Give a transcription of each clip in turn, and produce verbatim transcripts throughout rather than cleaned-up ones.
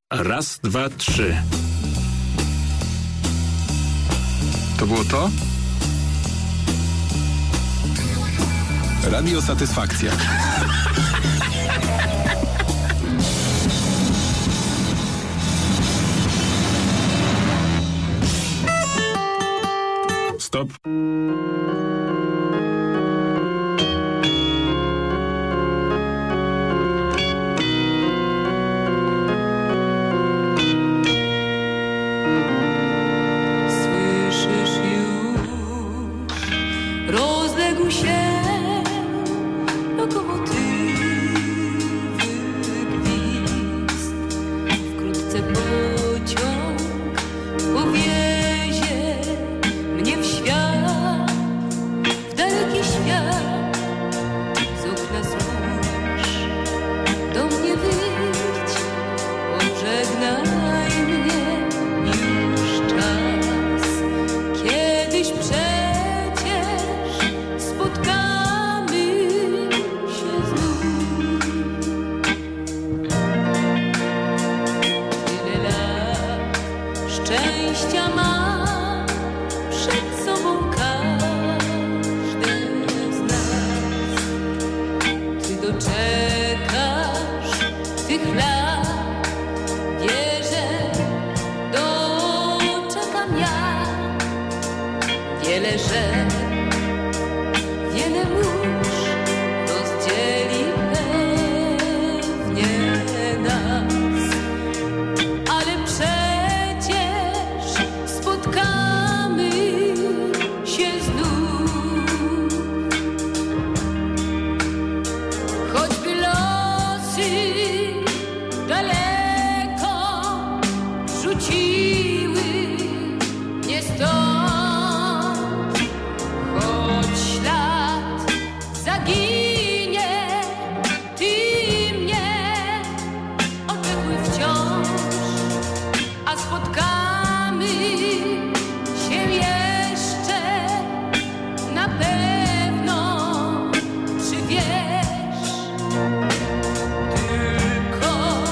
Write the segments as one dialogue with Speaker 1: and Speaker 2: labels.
Speaker 1: Raz, dwa, trzy.
Speaker 2: To było to?
Speaker 3: Radio Satysfakcja.
Speaker 1: Stop.
Speaker 4: Słyszysz już, rozległ się lokomotywy gwizd. Wkrótce pociąg powiezie mnie w świat, w daleki świat. Z okna spójrz, do mnie wyjdź, pożegnaj mnie, już czas. Kiedyś przecież spotkamy się znów. Tyle lat szczęścia ma przed sobą każdy z nas. Ty doczekasz tych lat, wierzę, doczekam ja. Wiele rzek, wiele mórz rozdzieli pewnie nas, ale przecież spotkamy się znów. Choćby losy daleko rzuciły mnie stąd, choć ślad zaginie, ty mnie oczekuj wciąż, a spotkamy się jeszcze na pewno, przywierz. Tylko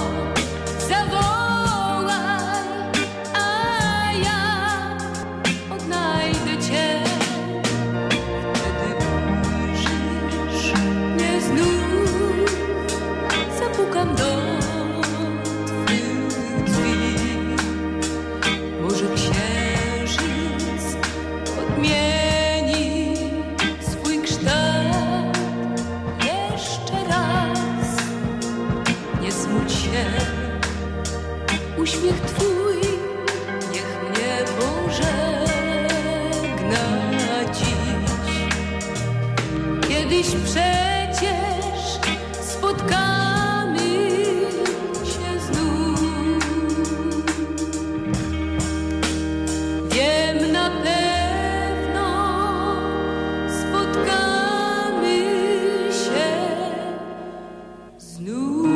Speaker 4: zawołaj, a ja odnajdę cię. Wtedy ujrzysz mnie znów, zapukam do twych drzwi. Może księżyc odmieni swój kształt jeszcze raz. Nie smuć się, uśmiech twój niech mnie pożegna dziś. Kiedyś przecież spotkamy się znów. Wiem na pewno, spotkamy się znów.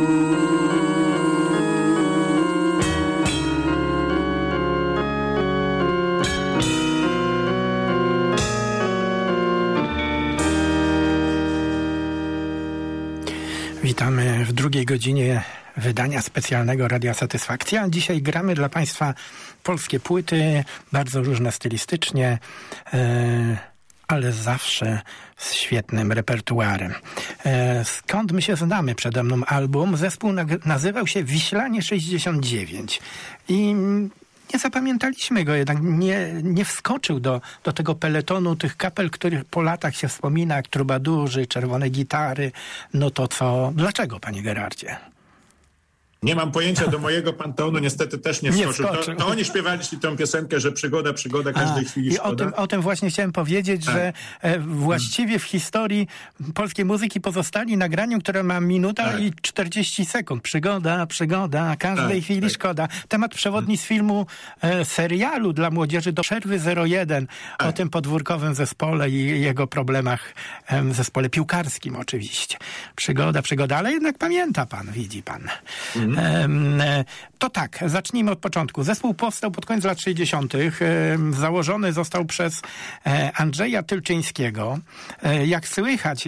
Speaker 5: Witamy w drugiej godzinie wydania specjalnego Radia Satysfakcja. Dzisiaj gramy dla Państwa polskie płyty, bardzo różne stylistycznie, e, ale zawsze z świetnym repertuarem. E, skąd my się znamy? Przede mną album. Zespół nag- nazywał się Wiślanie sześćdziesiąt dziewięć i nie zapamiętaliśmy go, jednak nie, nie wskoczył do, do tego peletonu tych kapel, których po latach się wspomina, jak Trubadurzy, Czerwone Gitary. No to co? Dlaczego, panie Gerardzie?
Speaker 1: Nie mam pojęcia, do mojego panteonu niestety też nie
Speaker 5: Nie
Speaker 1: wskoczył.
Speaker 5: wskoczył.
Speaker 1: To, to oni śpiewali tę piosenkę, że przygoda, przygoda, każdej
Speaker 5: A,
Speaker 1: chwili
Speaker 5: I
Speaker 1: szkoda.
Speaker 5: o tym, o tym właśnie chciałem powiedzieć,
Speaker 1: Tak.
Speaker 5: że e, właściwie w historii polskiej muzyki pozostali nagraniu, które ma minuta
Speaker 1: Tak.
Speaker 5: i czterdzieści sekund. Przygoda, przygoda, każdej
Speaker 1: Tak,
Speaker 5: chwili
Speaker 1: tak.
Speaker 5: szkoda. Temat przewodni z filmu, e, serialu dla młodzieży Do przerwy zero jeden,
Speaker 1: Tak.
Speaker 5: o tym podwórkowym zespole i jego problemach, e, zespole piłkarskim oczywiście. Przygoda, przygoda, ale jednak pamięta pan, widzi pan. Mhm. E, to tak, zacznijmy od początku. Zespół powstał pod koniec lat sześćdziesiątych. E, założony został przez e, Andrzeja Tylczyńskiego. E, jak słychać, a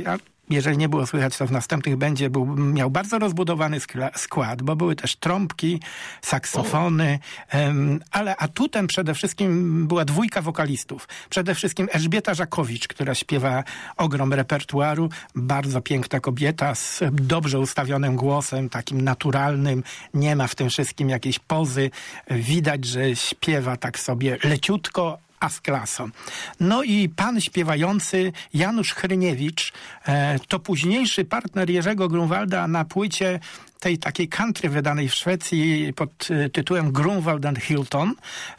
Speaker 5: jeżeli nie było słychać, to w następnych będzie był, miał bardzo rozbudowany skla, skład, bo były też trąbki, saksofony, um, ale atutem przede wszystkim była dwójka wokalistów. Przede wszystkim Elżbieta Żakowicz, która śpiewa ogrom repertuaru, bardzo piękna kobieta z dobrze ustawionym głosem, takim naturalnym, nie ma w tym wszystkim jakiejś pozy. Widać, że śpiewa tak sobie leciutko, a z klasą. No i pan śpiewający Janusz Hryniewicz, e, to późniejszy partner Jerzego Grunwalda na płycie tej takiej country wydanej w Szwecji pod tytułem Grunwald and Hilton.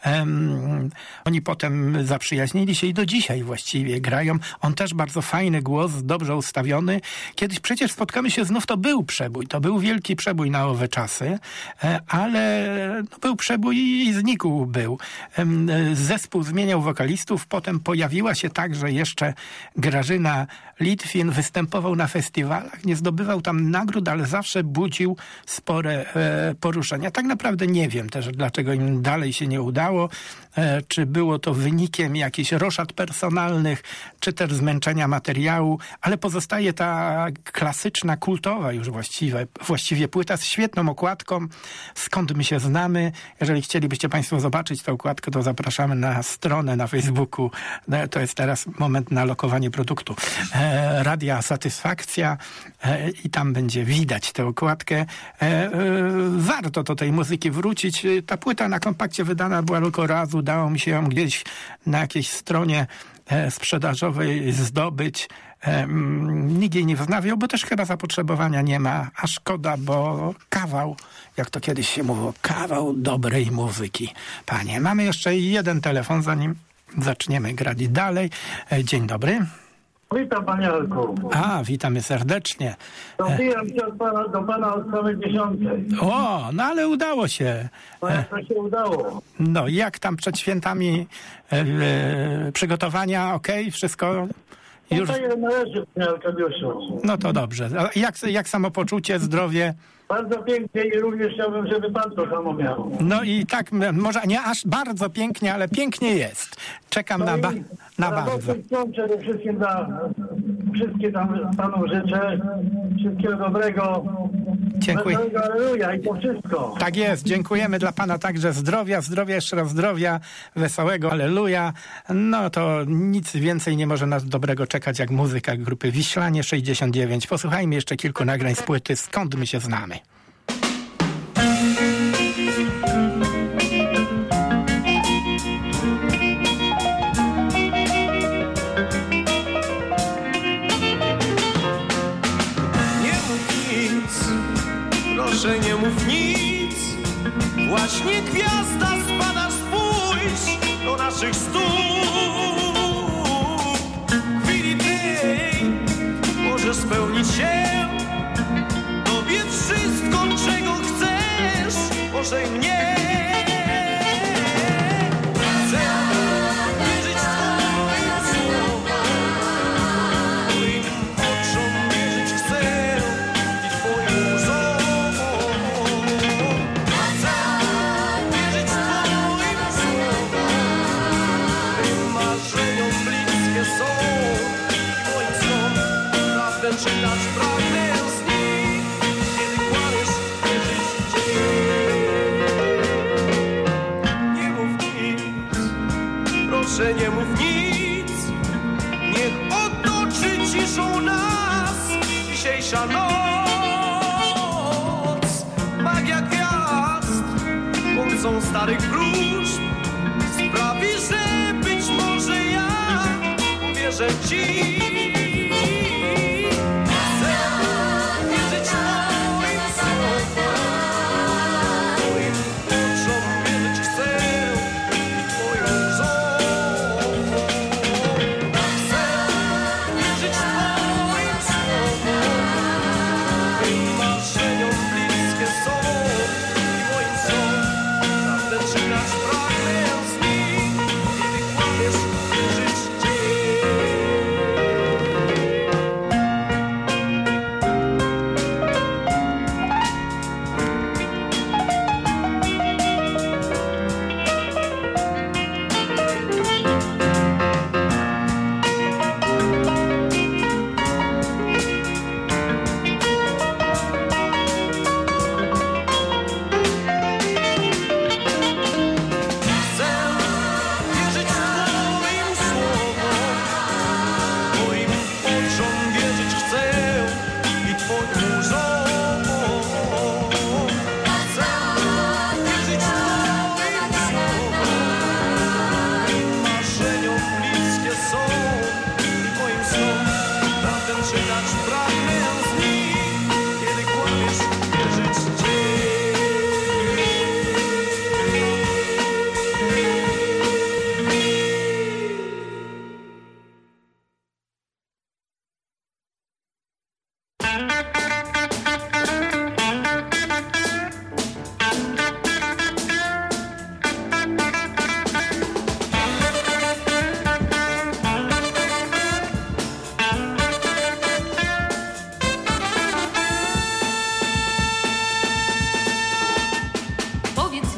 Speaker 5: Um, oni potem zaprzyjaźnili się i do dzisiaj właściwie grają. On też bardzo fajny głos, dobrze ustawiony. Kiedyś przecież spotkamy się znów, to był przebój. To był wielki przebój na owe czasy, ale no, był przebój i znikł był. Um, zespół zmieniał wokalistów, potem pojawiła się także jeszcze Grażyna Litwin, występował na festiwalach, nie zdobywał tam nagród, ale zawsze budził spore e, poruszenia. Tak naprawdę nie wiem też, dlaczego im dalej się nie udało. E, czy było to wynikiem jakichś roszad personalnych, czy też zmęczenia materiału, ale pozostaje ta klasyczna, kultowa już właściwie, właściwie płyta z świetną okładką. Skąd my się znamy? Jeżeli chcielibyście Państwo zobaczyć tę okładkę, to zapraszamy na stronę na Facebooku. E, to jest teraz moment na lokowanie produktu. E, Radia Satysfakcja e, i tam będzie widać tę okładkę. E, e, warto do tej muzyki wrócić. Ta płyta na kompakcie wydana była tylko raz. Udało mi się ją gdzieś na jakiejś stronie e, sprzedażowej zdobyć. E, nikt jej nie wznawiał, bo też chyba zapotrzebowania nie ma. A szkoda, bo kawał, jak to kiedyś się mówiło, kawał dobrej muzyki. Panie, mamy jeszcze jeden telefon, zanim zaczniemy grać dalej. E, dzień dobry.
Speaker 3: Witam, panie Alku.
Speaker 5: A, witamy serdecznie.
Speaker 3: Dobiłem się od pana, do pana od strony dziesiątej.
Speaker 5: O, no ale udało się.
Speaker 3: No jak to się udało?
Speaker 5: No, jak tam przed świętami e, e, przygotowania, okej, okay? Wszystko już...
Speaker 3: No to należy, panie Arkadiuszu.
Speaker 5: No to dobrze. A jak, jak samopoczucie, zdrowie?
Speaker 3: Bardzo pięknie i również chciałbym, żeby pan to samo miał.
Speaker 5: No i tak, może nie aż bardzo pięknie, ale pięknie jest. Czekam
Speaker 3: No
Speaker 5: na, ba- na
Speaker 3: na
Speaker 5: bardzo.
Speaker 3: No przede wszystkim dla wszystkie tam panu życzę. Wszystkiego dobrego.
Speaker 5: Dziękuję.
Speaker 3: Wesołego Alleluja i to wszystko.
Speaker 5: Tak jest, dziękujemy dla pana także zdrowia, zdrowia, jeszcze raz zdrowia, wesołego Alleluja. No to nic więcej nie może nas dobrego czekać jak muzyka grupy Wiślanie sześćdziesiąt dziewięć. Posłuchajmy jeszcze kilku nagrań z płyty Skąd my się znamy.
Speaker 6: Proszę nie mów nic, właśnie gwiazda spada, spójrz do naszych stóp. W chwili tej może spełnić się tobie wszystko, czego chcesz, może i mnie. Chcę wierzyć w twoim słowom, twoim oczom wierzyć chcę i twoim łzom. Czytać pragnę z nich, kiedy kłamiesz, wierzyć ci. Nie mów nic, proszę nie mów nic. Niech otoczy ciszą nas dzisiejsza noc. Magia gwiazd, pomocą starych wróżb sprawi, że być może ja uwierzę ci.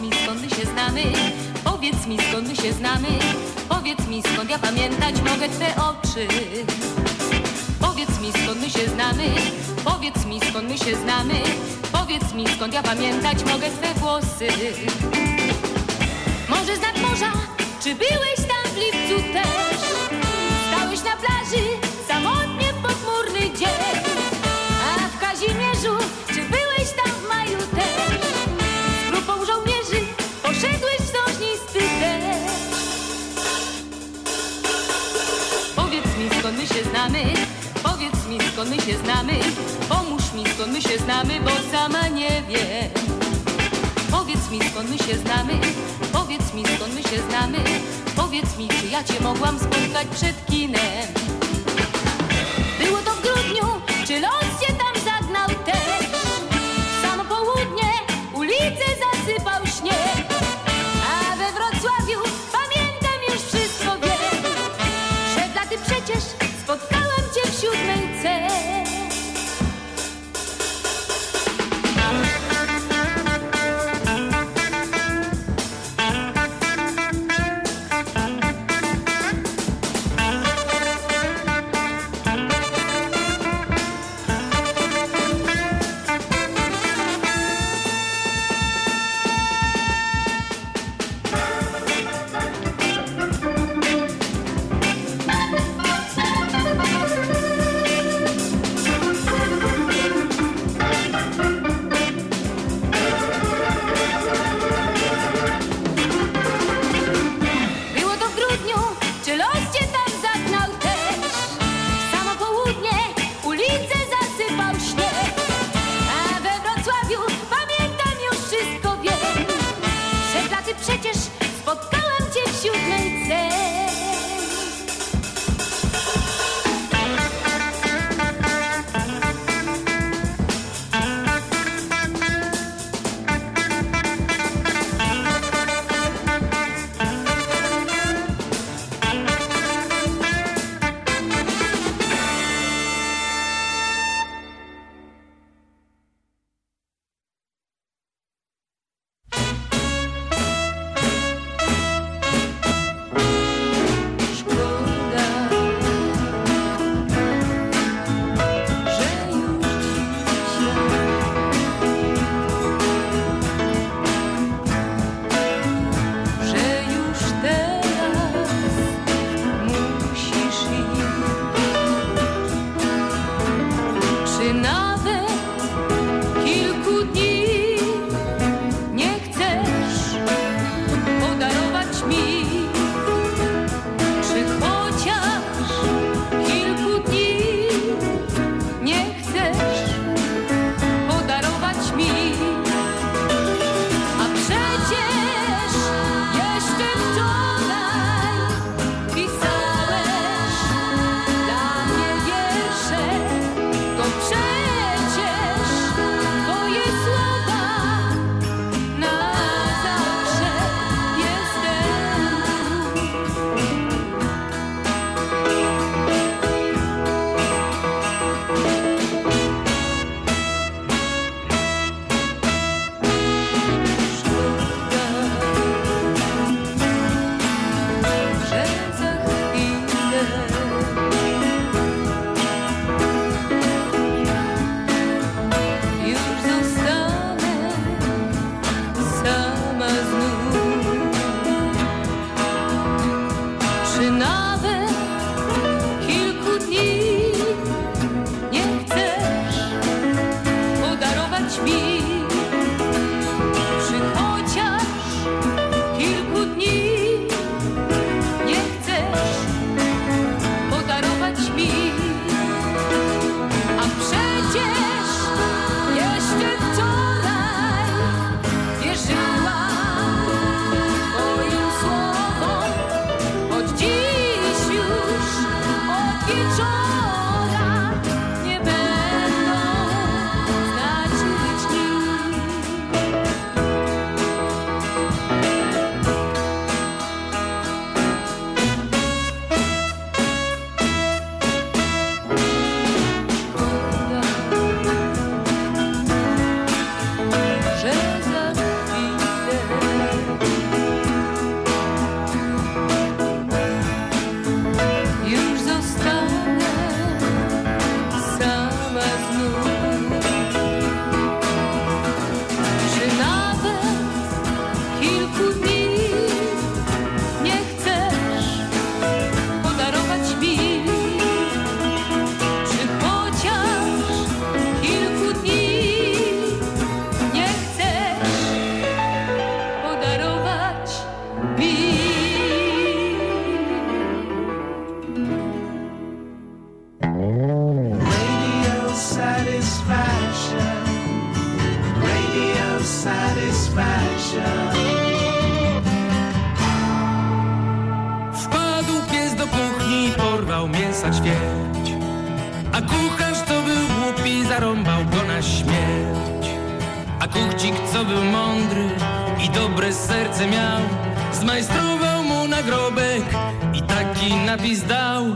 Speaker 4: mi, skąd my się znamy. Powiedz mi, skąd my się znamy. Powiedz mi, skąd ja pamiętać mogę twe oczy. Powiedz mi, skąd my się znamy. Powiedz mi, skąd my się znamy. Powiedz mi, skąd ja pamiętać mogę twe włosy. Może znak morza, czy byłeś tam w lipcu też? Stałeś na plaży, samotnie w pochmurny dzień. A w Kazimierzu, czy byłeś tam w maju też? Z grupą żołnierzy poszedłeś w sążnisty deszcz. Powiedz mi, skąd my się znamy. Powiedz mi, skąd my się znamy. Pomóż mi, skąd my się znamy, bo sama nie wiem. Powiedz mi, skąd my się znamy. Powiedz mi, skąd my się znamy. Powiedz mi, czy ja cię mogłam spotkać przed kinem. Było to w grudniu, czy los cię tam zagnał też? W samo południe ulice zasypał śnieg. A we Wrocławiu pamiętam już wszystko wiem. Przed laty przecież spotkałam cię w siódmej C.
Speaker 7: mięsa ćwierć. A kucharz, co był głupi, zarąbał go na śmierć. A kuchcik, co był mądry i dobre serce miał, zmajstrował mu nagrobek i taki napis dał.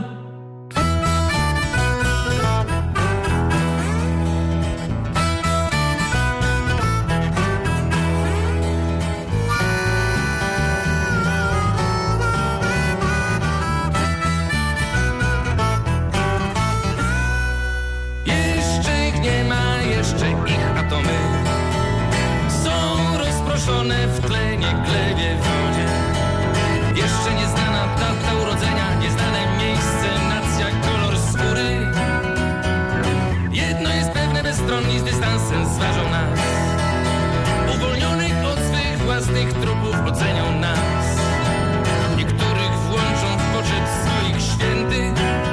Speaker 7: W tlenie, glebie, wodzie. Jeszcze nieznana data urodzenia, nieznane miejsce, nacja, kolor skóry. Jedno jest pewne, bezstronni z dystansem zważą nas. Uwolnionych od swych własnych trupów ocenią nas. Niektórych włączą w poczet swoich świętych.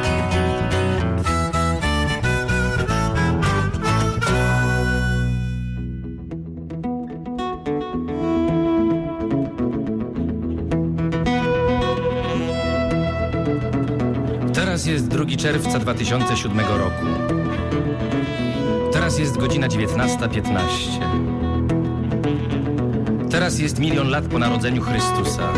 Speaker 7: Teraz jest drugiego czerwca dwa tysiące siódmego roku. Teraz jest godzina dziewiętnasta piętnaście. Teraz jest milion lat po narodzeniu Chrystusa.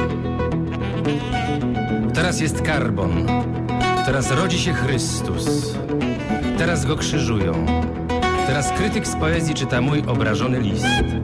Speaker 7: Teraz jest karbon. Teraz rodzi się Chrystus. Teraz go krzyżują. Teraz krytyk z poezji czyta mój obrażony list.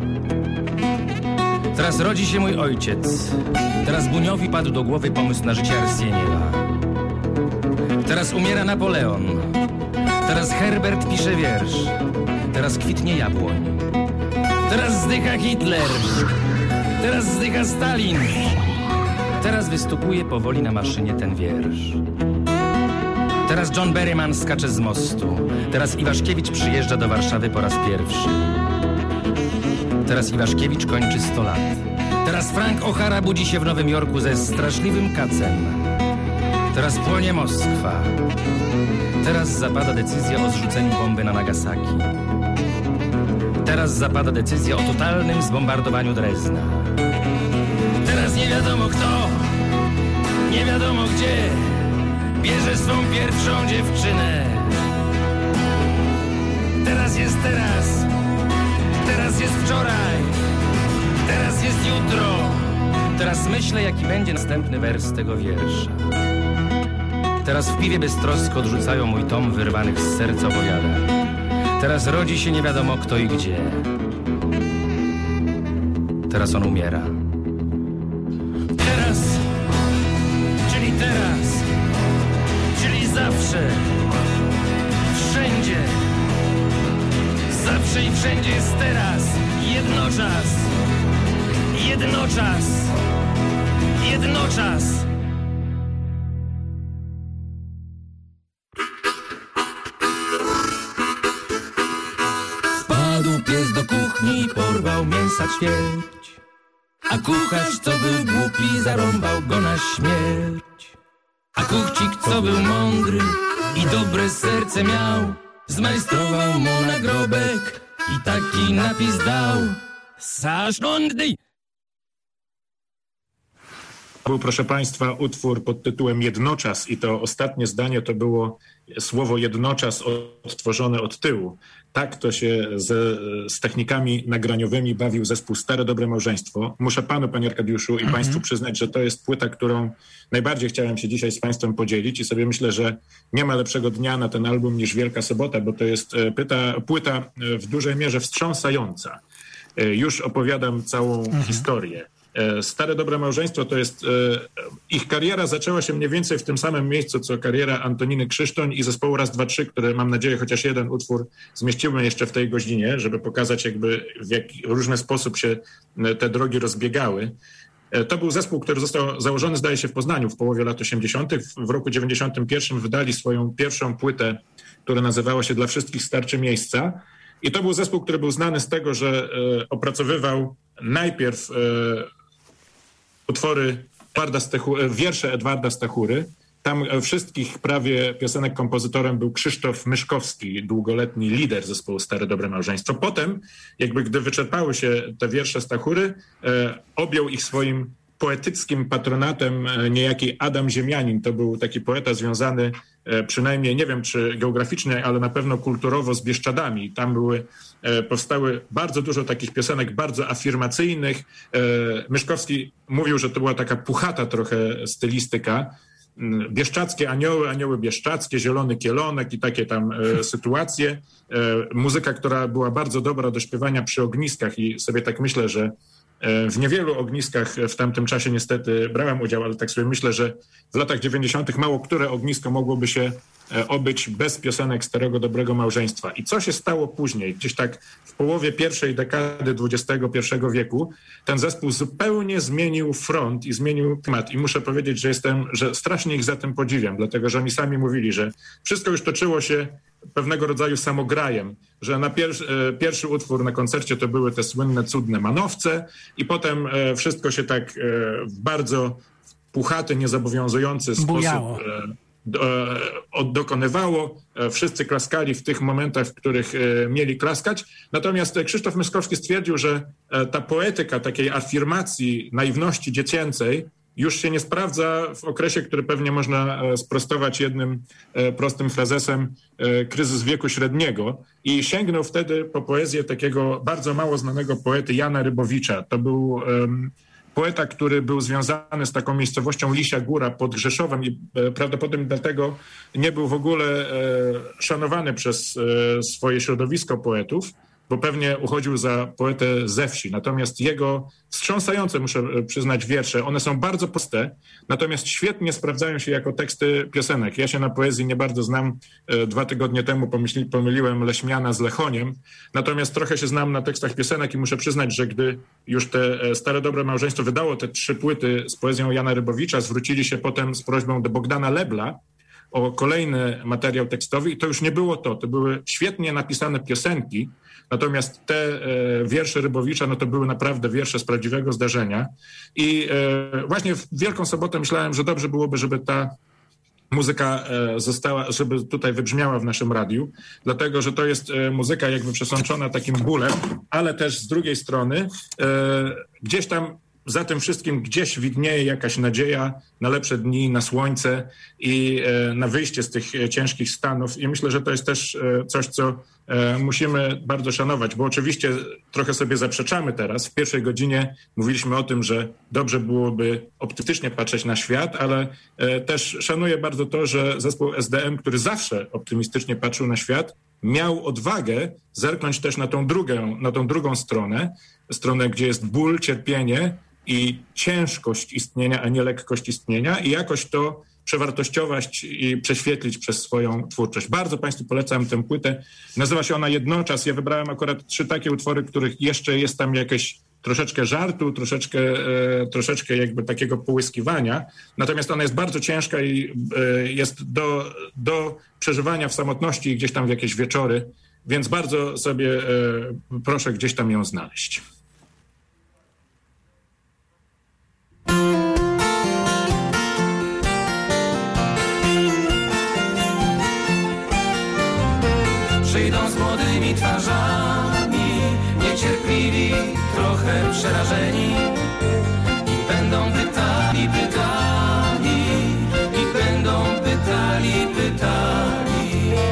Speaker 7: Teraz rodzi się mój ojciec. Teraz Buniowi padł do głowy pomysł na życie Arsieniewa. Teraz umiera Napoleon. Teraz Herbert pisze wiersz. Teraz kwitnie jabłoń. Teraz zdycha Hitler. Teraz zdycha Stalin. Teraz wystupuje powoli na maszynie ten wiersz. Teraz John Berryman skacze z mostu. Teraz Iwaszkiewicz przyjeżdża do Warszawy po raz pierwszy. Teraz Iwaszkiewicz kończy sto lat. Teraz Frank O'Hara budzi się w Nowym Jorku ze straszliwym kacem. Teraz płonie Moskwa. Teraz zapada decyzja o zrzuceniu bomby na Nagasaki. Teraz zapada decyzja o totalnym zbombardowaniu Drezna. Teraz nie wiadomo kto, nie wiadomo gdzie, bierze swą pierwszą dziewczynę. Teraz jest teraz, teraz jest wczoraj, teraz jest jutro. Teraz myślę, jaki będzie następny wers tego wiersza. Teraz w piwie beztrosko odrzucają mój tom wyrwanych z serca opowiadań. Teraz rodzi się nie wiadomo kto i gdzie. Teraz on umiera. Teraz, czyli teraz, czyli zawsze, wszędzie, zawsze i wszędzie jest teraz, jednoczas, jednoczas, jednoczas. Pies do kuchni porwał mięsa ćwierć, a kucharz, co był głupi, zarąbał go na śmierć. A kuchcik, co był mądry i dobre serce miał, zmajstrował mu nagrobek i taki napis dał. Saszcządny!
Speaker 1: Był, proszę Państwa, utwór pod tytułem Jednoczas i to ostatnie zdanie to było słowo jednoczas odtworzone od tyłu. Tak to się z, z technikami nagraniowymi bawił zespół Stare Dobre Małżeństwo. Muszę Panu, Panie Arkadiuszu, i Państwu przyznać, że to jest płyta, którą najbardziej chciałem się dzisiaj z Państwem podzielić i sobie myślę, że nie ma lepszego dnia na ten album niż Wielka Sobota, bo to jest płyta, płyta w dużej mierze wstrząsająca. Już opowiadam całą mhm. historię. Stare Dobre Małżeństwo to jest, ich kariera zaczęła się mniej więcej w tym samym miejscu, co kariera Antoniny Krzysztoń i zespołu Raz, Dwa, Trzy, które mam nadzieję chociaż jeden utwór zmieścimy jeszcze w tej godzinie, żeby pokazać jakby w jaki różny sposób się te drogi rozbiegały. To był zespół, który został założony, zdaje się, w Poznaniu w połowie lat osiemdziesiątych. W roku dziewięćdziesiątym pierwszym wydali swoją pierwszą płytę, która nazywała się Dla wszystkich starczy miejsca. I to był zespół, który był znany z tego, że e, opracowywał najpierw e, utwory, Edwarda Stechu, wiersze Edwarda Stachury. Tam wszystkich prawie piosenek kompozytorem był Krzysztof Myszkowski, długoletni lider zespołu Stare Dobre Małżeństwo. Potem, jakby gdy wyczerpały się te wiersze Stachury, e, objął ich swoim poetyckim patronatem niejaki Adam Ziemianin. To był taki poeta związany przynajmniej, nie wiem czy geograficznie, ale na pewno kulturowo z Bieszczadami. Tam były, powstały bardzo dużo takich piosenek bardzo afirmacyjnych. Myszkowski mówił, że to była taka puchata trochę stylistyka. Bieszczackie anioły, anioły bieszczackie, zielony kielonek i takie tam e, sytuacje. E, muzyka, która była bardzo dobra do śpiewania przy ogniskach i sobie tak myślę, że e, w niewielu ogniskach w tamtym czasie niestety brałem udział, ale tak sobie myślę, że w latach dziewięćdziesiątych mało które ognisko mogłoby się e, obyć bez piosenek Starego Dobrego Małżeństwa. I co się stało później? Gdzieś tak w połowie pierwszej dekady dwudziestego pierwszego wieku ten zespół zupełnie zmienił front i zmienił klimat. I muszę powiedzieć, że jestem, że strasznie ich za tym podziwiam, dlatego że oni sami mówili, że wszystko już toczyło się pewnego rodzaju samograjem, że na pier- pierwszy utwór na koncercie to były te słynne cudne manowce i potem e, wszystko się tak e, w bardzo puchaty, niezobowiązujący
Speaker 5: Bujało.
Speaker 1: sposób e, dokonywało. Wszyscy klaskali w tych momentach, w których mieli klaskać. Natomiast Krzysztof Myszkowski stwierdził, że ta poetyka takiej afirmacji, naiwności dziecięcej już się nie sprawdza w okresie, który pewnie można sprostować jednym prostym frazesem kryzys wieku średniego. I sięgnął wtedy po poezję takiego bardzo mało znanego poety Jana Rybowicza. To był um, poeta, który był związany z taką miejscowością Lisia Góra pod Rzeszowem i e, prawdopodobnie dlatego nie był w ogóle e, szanowany przez e, swoje środowisko poetów, bo pewnie uchodził za poetę ze wsi. Natomiast jego wstrząsające, muszę przyznać, wiersze, one są bardzo proste, natomiast świetnie sprawdzają się jako teksty piosenek. Ja się na poezji nie bardzo znam. Dwa tygodnie temu pomyśli, pomyliłem Leśmiana z Lechoniem, natomiast trochę się znam na tekstach piosenek i muszę przyznać, że gdy już te Stare Dobre Małżeństwo wydało te trzy płyty z poezją Jana Rybowicza, zwrócili się potem z prośbą do Bogdana Lebla o kolejny materiał tekstowy i to już nie było to. To były świetnie napisane piosenki, natomiast te e, wiersze Rybowicza, no to były naprawdę wiersze z prawdziwego zdarzenia. I e, właśnie w Wielką Sobotę myślałem, że dobrze byłoby, żeby ta muzyka e, została, żeby tutaj wybrzmiała w naszym radiu, dlatego, że to jest e, muzyka jakby przesączona takim bólem, ale też z drugiej strony e, gdzieś tam za tym wszystkim gdzieś widnieje jakaś nadzieja na lepsze dni, na słońce i e, na wyjście z tych e, ciężkich stanów. I myślę, że to jest też e, coś, co e, musimy bardzo szanować, bo oczywiście trochę sobie zaprzeczamy teraz. W pierwszej godzinie mówiliśmy o tym, że dobrze byłoby optymistycznie patrzeć na świat, ale e, też szanuję bardzo to, że zespół S D M, który zawsze optymistycznie patrzył na świat, miał odwagę zerknąć też na tą drugą, na tą drugą stronę, stronę, gdzie jest ból, cierpienie i ciężkość istnienia, a nie lekkość istnienia i jakoś to przewartościować i prześwietlić przez swoją twórczość. Bardzo Państwu polecam tę płytę. Nazywa się ona Jednoczas. Ja wybrałem akurat trzy takie utwory, których jeszcze jest tam jakieś troszeczkę żartu, troszeczkę, e, troszeczkę jakby takiego połyskiwania. Natomiast ona jest bardzo ciężka i e, jest do, do przeżywania w samotności i gdzieś tam w jakieś wieczory, więc bardzo sobie e, proszę gdzieś tam ją znaleźć.
Speaker 6: Przyjdą z młodymi twarzami, niecierpliwi, trochę przerażeni i będą pytali, pytali, i będą pytali, pytali.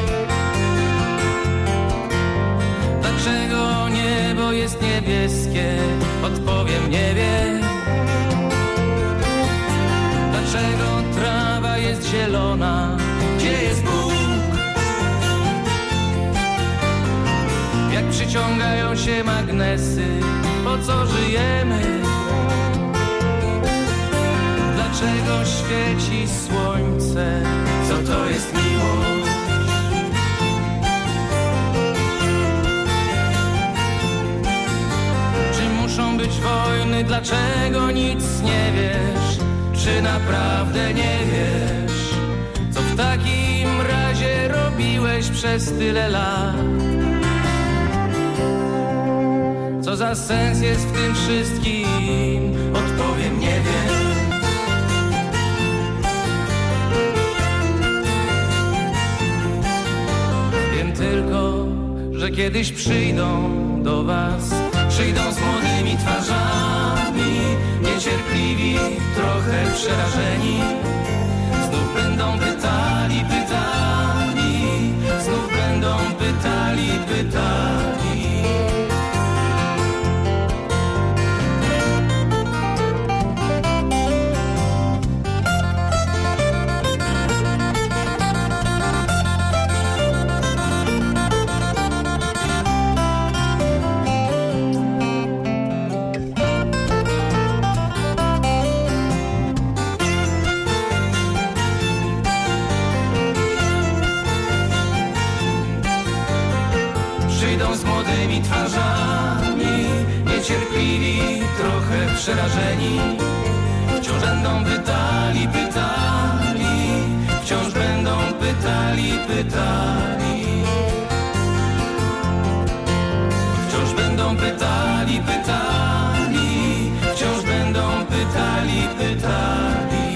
Speaker 6: Dlaczego niebo jest niebieskie? Odpowiem, nie wiem. Dlaczego trawa jest zielona? Gdzie jest Bóg? Jak przyciągają się magnesy, po co żyjemy? Dlaczego świeci słońce? Co to jest miłość? Czy muszą być wojny? Dlaczego nic nie wiesz? Czy naprawdę nie wiesz? Co w takim razie robiłeś przez tyle lat? Co za sens jest w tym wszystkim? Odpowiem, nie wiem. Wiem tylko, że kiedyś przyjdą do was, przyjdą z młodymi twarzami, niecierpliwi, trochę przerażeni. Znów będą pytali, pytali, znów będą pytali, pytali. Z młodymi twarzami, niecierpliwi, trochę przerażeni. Wciąż będą pytali, pytali, wciąż będą pytali, pytali. Wciąż będą pytali, pytali, wciąż będą pytali, pytali.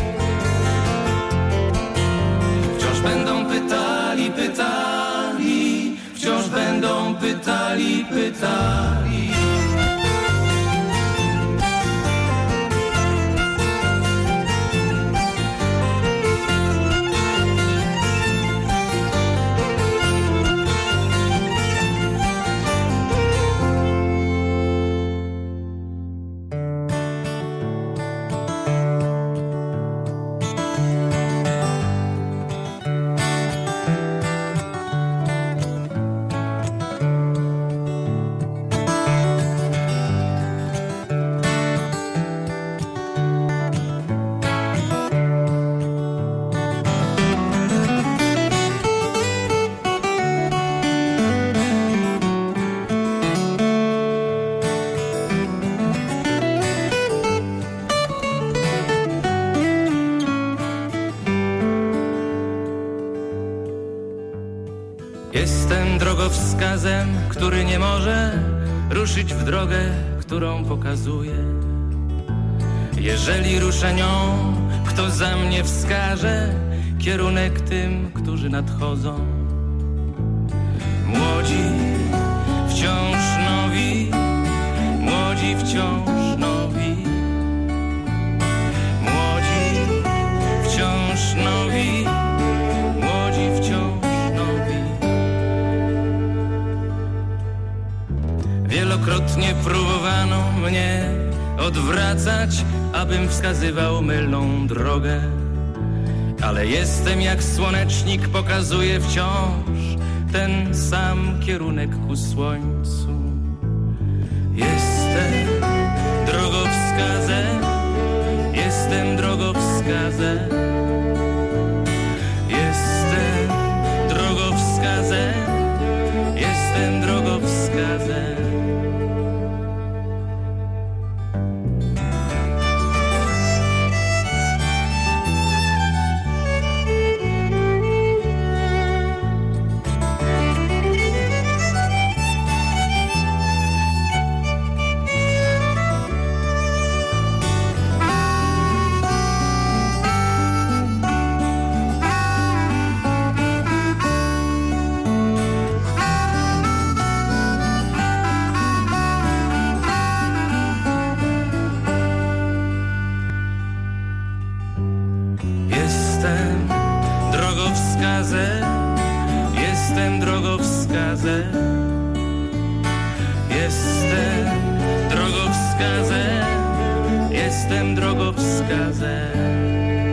Speaker 6: Wciąż będą pytali, pytali, wciąż będą pytali, pytali. Jestem drogowskazem, który nie może ruszyć w drogę, którą pokazuje. Jeżeli ruszę nią, kto za mnie wskaże kierunek tym, którzy nadchodzą. Młodzi, wciąż nowi, młodzi, wciąż nowi. Młodzi, wciąż nowi, młodzi, wciąż nowi. Wielokrotnie próbowano mnie odwracać, abym wskazywał mylną drogę. Ale jestem jak słonecznik, pokazuję wciąż ten sam kierunek ku słońcu. Jestem drogowskazem, jestem drogowskazem. Jestem drogowskazem, jestem drogowskazem. Jestem drogowskazem, jestem drogowskazem, jestem drogowskazem.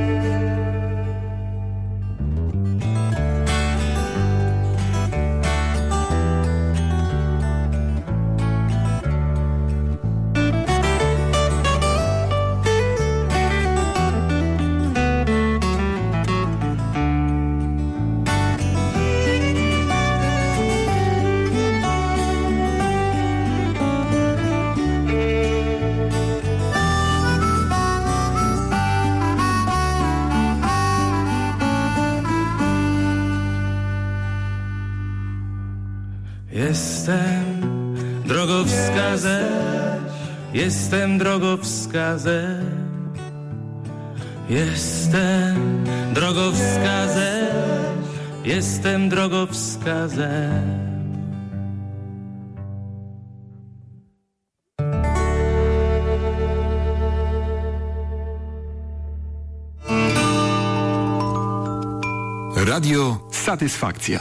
Speaker 6: Jestem drogowskazem, jestem drogowskazem, jestem drogowskazem, jestem drogowskazem.
Speaker 2: Radio Satysfakcja.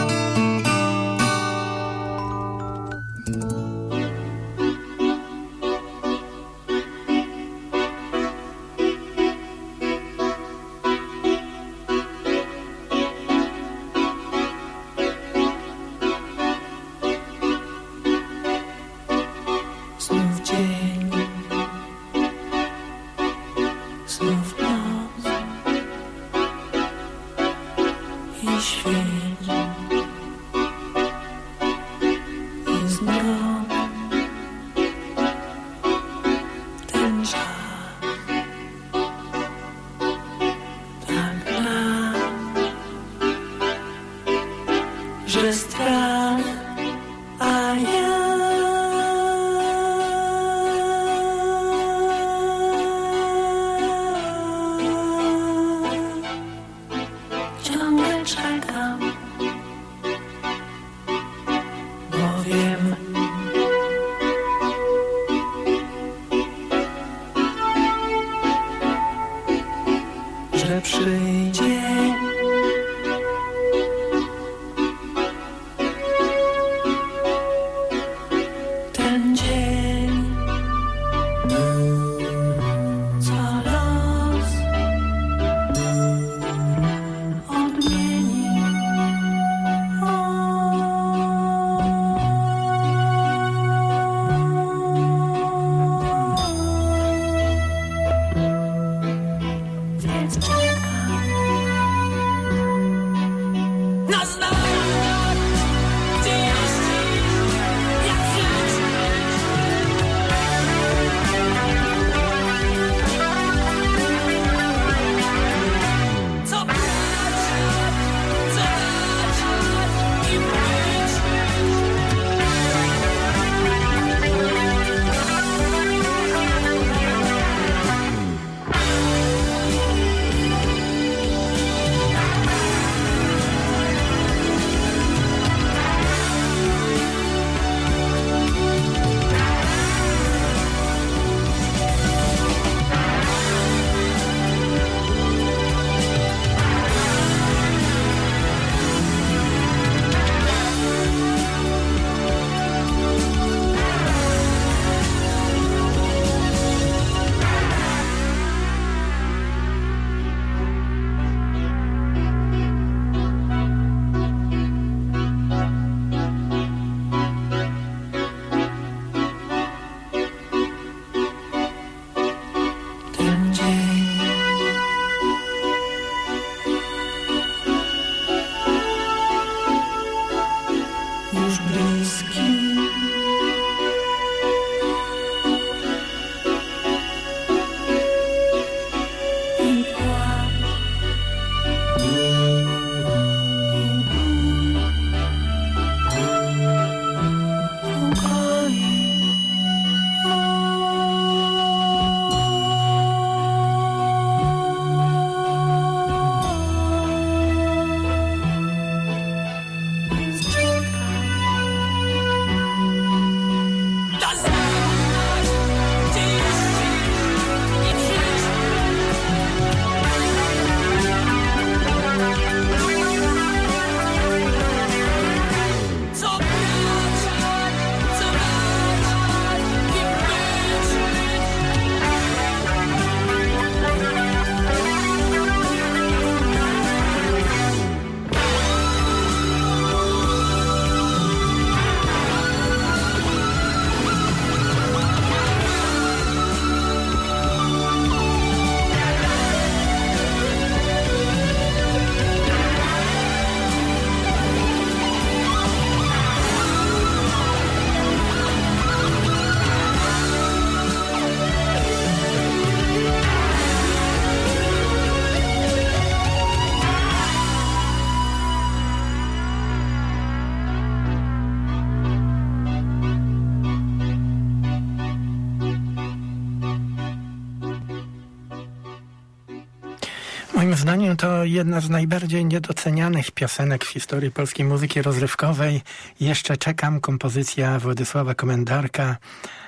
Speaker 5: Moim zdaniem to jedna z najbardziej niedocenianych piosenek w historii polskiej muzyki rozrywkowej. Jeszcze czekam, kompozycja Władysława Komendarka,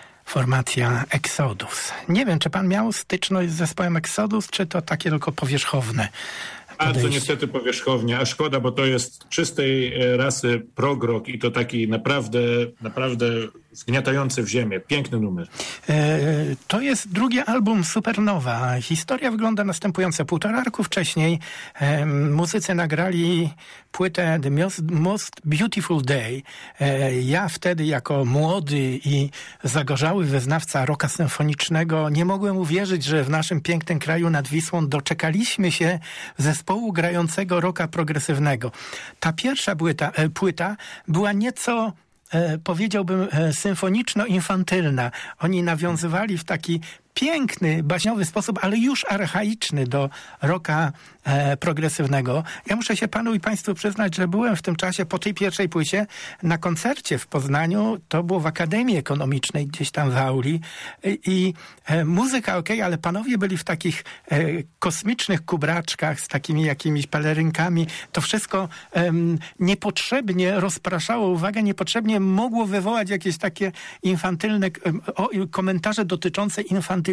Speaker 5: formacja Exodus. Nie wiem, czy pan miał styczność z zespołem Exodus, czy to takie tylko powierzchowne
Speaker 1: Bardzo niestety powierzchownie, a szkoda, bo to jest czystej rasy prog-rock i to taki naprawdę, naprawdę zgniatający w ziemię. Piękny numer.
Speaker 5: E, to jest drugi album Supernowa. Historia wygląda następująco. Półtora roku wcześniej e, muzycy nagrali płytę The Most, Most Beautiful Day. E, ja wtedy jako młody i zagorzały wyznawca rocka symfonicznego nie mogłem uwierzyć, że w naszym pięknym kraju nad Wisłą doczekaliśmy się zespołu grającego rocka progresywnego. Ta pierwsza płyta, e, płyta była nieco E, powiedziałbym, e, symfoniczno-infantylna. Oni nawiązywali w taki piękny, baśniowy sposób, ale już archaiczny do rocka e, progresywnego. Ja muszę się panu i państwu przyznać, że byłem w tym czasie po tej pierwszej płycie na koncercie w Poznaniu. To było w Akademii Ekonomicznej, gdzieś tam w auli. I, i e, muzyka okej, okay, ale panowie byli w takich e, kosmicznych kubraczkach z takimi jakimiś pelerynkami. To wszystko e, niepotrzebnie rozpraszało uwagę, niepotrzebnie mogło wywołać jakieś takie infantylne e, o, komentarze dotyczące infantylizmu.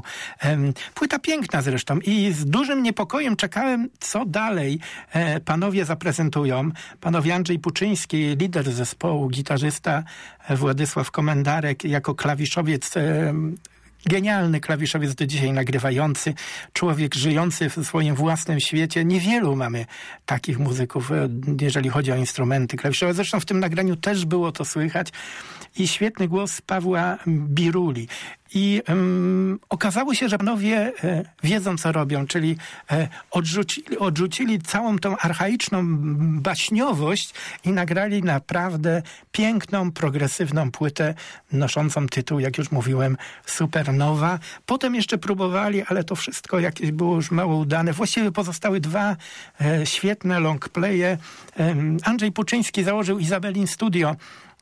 Speaker 5: Płyta piękna zresztą i z dużym niepokojem czekałem, co dalej e, panowie zaprezentują. Panowie Andrzej Puczyński, lider zespołu, gitarzysta Władysław Komendarek jako klawiszowiec, e, genialny klawiszowiec do dzisiaj nagrywający, człowiek żyjący w swoim własnym świecie. Niewielu mamy takich muzyków, jeżeli chodzi o instrumenty klawiszowe. Zresztą w tym nagraniu też było to słychać. I świetny głos Pawła Biruli. I um, okazało się, że panowie e, wiedzą, co robią, czyli e, odrzucili, odrzucili całą tą archaiczną baśniowość i nagrali naprawdę piękną, progresywną płytę noszącą tytuł, jak już mówiłem, Supernowa. Potem jeszcze próbowali, ale to wszystko jakieś było już mało udane. Właściwie pozostały dwa e, świetne longplaye. E, Andrzej Puczyński założył Izabelin Studio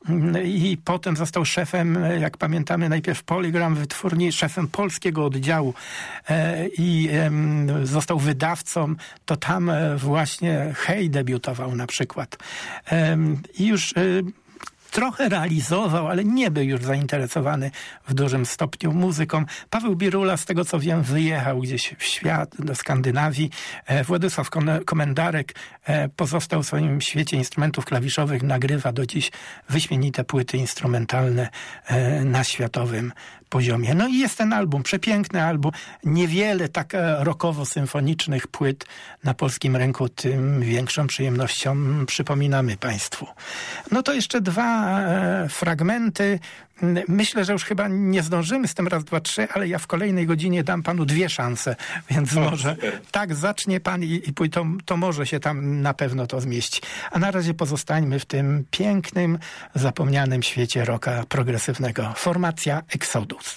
Speaker 5: i potem został szefem, jak pamiętamy, najpierw Polygram wytwórni, szefem polskiego oddziału e, i e, został wydawcą. To tam właśnie Hej debiutował na przykład. E, I już e, trochę realizował, ale nie był już zainteresowany w dużym stopniu muzyką. Paweł Birula, z tego co wiem, wyjechał gdzieś w świat, do Skandynawii. E, Władysław Komendarek e, pozostał w swoim świecie instrumentów klawiszowych, nagrywa do dziś wyśmienite płyty instrumentalne e, na światowym poziomie. No i jest ten album, przepiękny album. Niewiele tak rockowo-symfonicznych płyt na polskim rynku, tym większą przyjemnością przypominamy państwu. No to jeszcze dwa e, fragmenty. Myślę, że już chyba nie zdążymy z tym raz, dwa, trzy, ale ja w kolejnej godzinie dam panu dwie szanse, więc o, może super. Tak zacznie pan i, i to, to może się tam na pewno to zmieści. A na razie pozostańmy w tym pięknym, zapomnianym świecie rocka progresywnego. Formacja Exodus.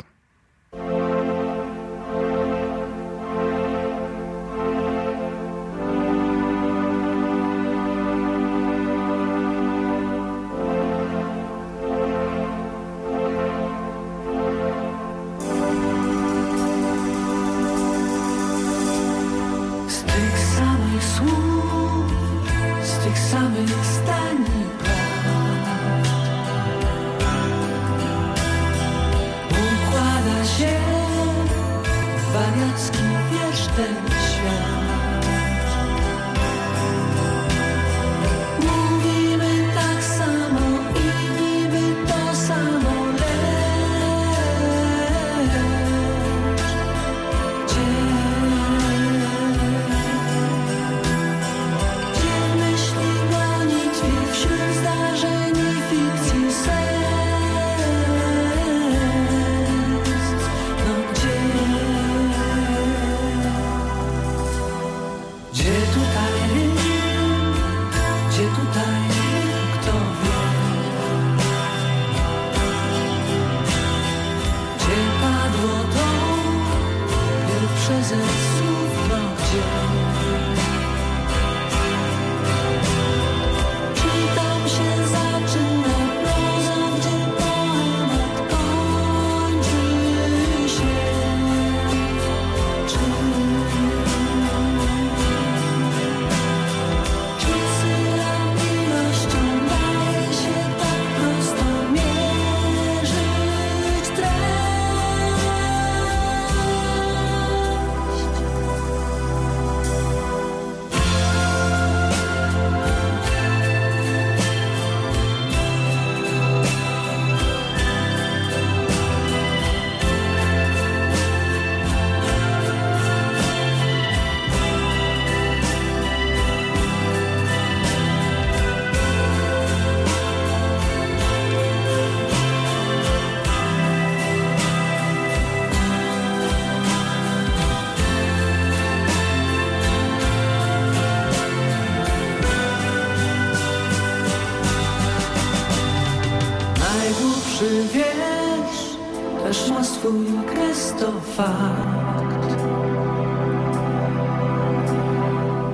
Speaker 8: swój kres to fakt.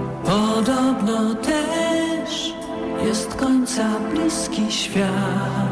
Speaker 8: Podobno też jest końca bliski świat.